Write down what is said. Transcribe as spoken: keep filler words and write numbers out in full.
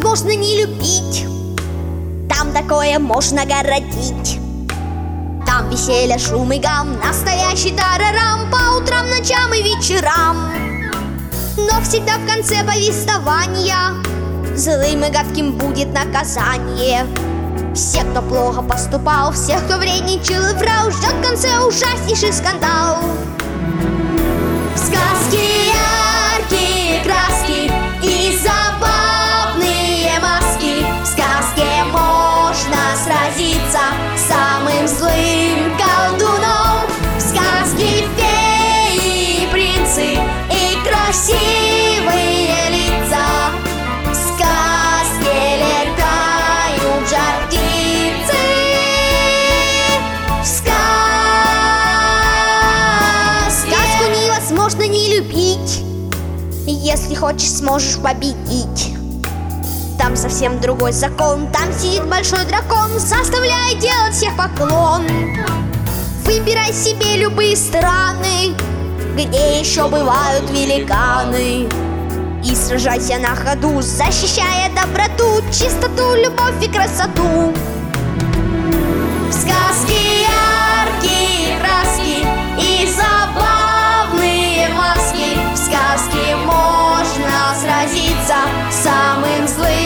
можно не любить, там такое можно городить. Там веселье, шум и гам, настоящий тарарам, по утрам, ночам и вечерам. Но всегда в конце повествования злым и гадким будет наказание. Все, кто плохо поступал, всех, кто вредничал и врал, ждет в конце ужаснейший скандал. В сказке яркие краски и забавные маски. В сказке можно сразиться с самым злым колдуном. В сказке феи и принцы и красивые лица. В сказке летают жар птицы. В ска... Сказку невозможно не любить, если хочешь, сможешь победить. Там совсем другой закон, там сидит большой дракон, заставляет делать всех поклон. Выбирай себе любые страны, где еще бывают великаны, и сражайся на ходу, защищая доброту, чистоту, любовь и красоту. В сказке яркие краски и забавные маски. В сказке можно сразиться с самым злым